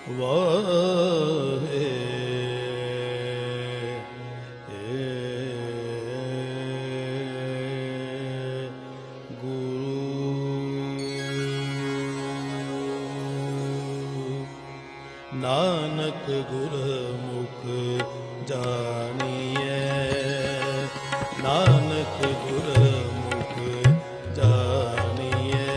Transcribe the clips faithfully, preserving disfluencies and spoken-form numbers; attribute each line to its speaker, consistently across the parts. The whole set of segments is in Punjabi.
Speaker 1: ਵਾਹੇ ਨਾਨਕ ਗੁਰਮੁਖ ਜਾਣੀਐ, ਨਾਨਕ ਗੁਰਮੁਖ ਜਾਣੀਐ।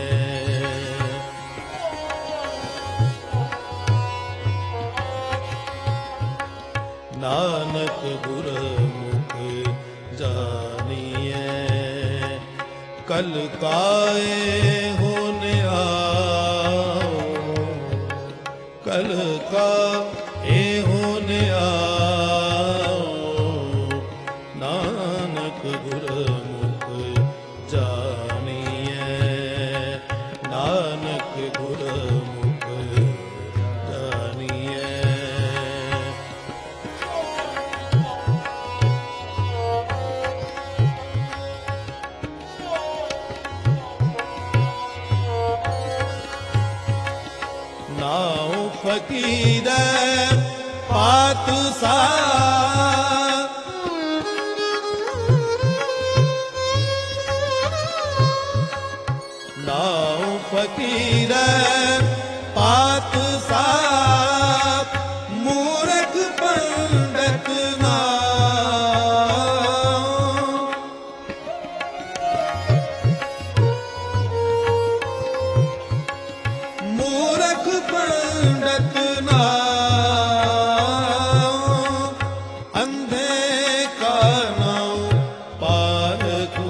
Speaker 1: ਨਾਨਕ ਗੁਰਮੁਖ ਜਾਣੀਐ, ਕਲ ਕਾਏ ਹੋਨ ਆਓ, ਕਲ ਕਾਏ ਹੋਨ ਆਓ। ਨਾਨਕ ਗੁਰਮੁਖ ਜਾਣੀਐ, ਨਾਨਕ ਗੁਰਮੁਖ ਜਾਣੀਐ। ਨਾਉ ਫਕੀਰੈ ਪਾਤਸ਼ਾਹ, ਨਾਉ ਫਕੀਰੈ ਪਾਤਸ਼ਾਹ, ਮੂਰਖ ਪੰਡਤ ਨਾਉ। ਮੂਰਖ ਪੰਡਤ ਨਾਉ, ਅੰਧੇ ਕਾ ਨਾਉ ਪਾਰਖੂ,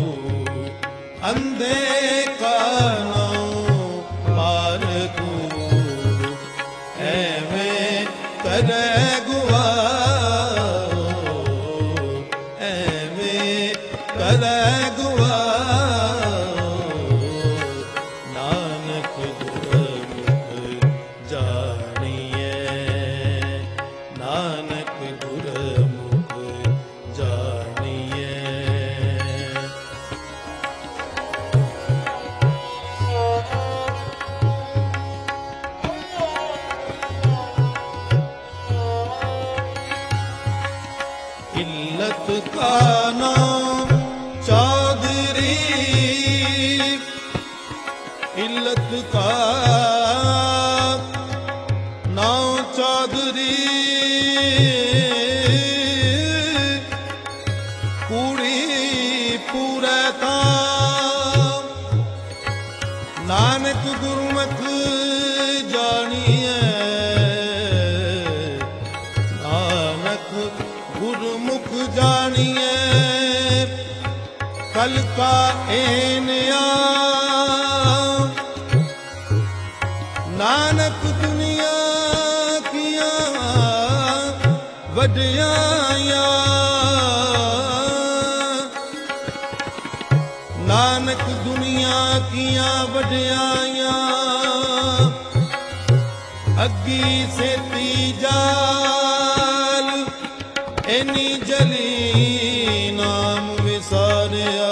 Speaker 1: ਅੰਧੇ ਕਾ ਨਾਉ ਪਾਰਖੂ। ਐਵੇਂ ਕਰੈ ਗੁਆਓ, ਐਵੇਂ ਕਰੈ ਗੁਆਓ। ਨਾਨਕ ਗੁਰਮੁਖ ਜਾਣੀਐ, ਨਾਨਕ ਗੁਰਮੁਖ ਜਾਣੀਐ। ਇਲਤ ਕਾ ਨਾਮ ਚੌਧਰੀ, ਇਲਤ ਕਾ ਨਾਮ ਚੌਧਰੀ। ਕੁੜੀ ਪੂਰੈ ਤਾਂ, ਨਾਨਕ ਗੁਰਮੁਖ ਜਾਣੀਐ, ਨਾਨਕ ਗੁਰਮੁਖ ਜਾਣੀਐ। ਕਲ ਕਾ ਏਨ ਆਓ, ਨਾਨਕ ਦੁਨੀਆ ਕੀਆਂ ਵਡਿਆਈਆਂ। ਨਾਨਕ ਦੁਨੀਆ ਕੀਆਂ ਵਡਿਆਈਆਂ, ਅੱਗੀ ਸੇਤੀ ਜਾਲ, ਐਨੀ ਜਲੀ ਨਾਮ ਵਿਸਾਰਿਆ,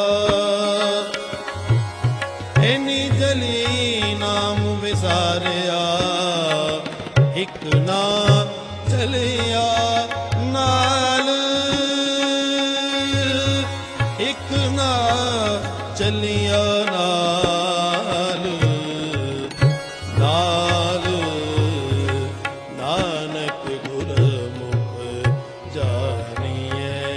Speaker 1: ਐਨੀ ਜਲੀ ਨਾਮ ਵਿਸਾਰਿਆ। ਇੱਕ ਨਾ ਚਲਿਆ ਨਾਲ, ਇੱਕ ਨਾ ਚਲਿਆ ਨਾਲ, ਨਾਲ। ਨਾਨਕ ਗੁਰਮੁਖ ਜਾਣੀਐ,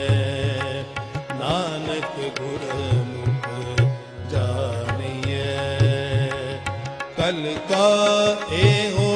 Speaker 1: ਨਾਨਕ ਗੁਰਮੁਖ ਜਾਣੀਐ। ਕਲ ਕਾਏ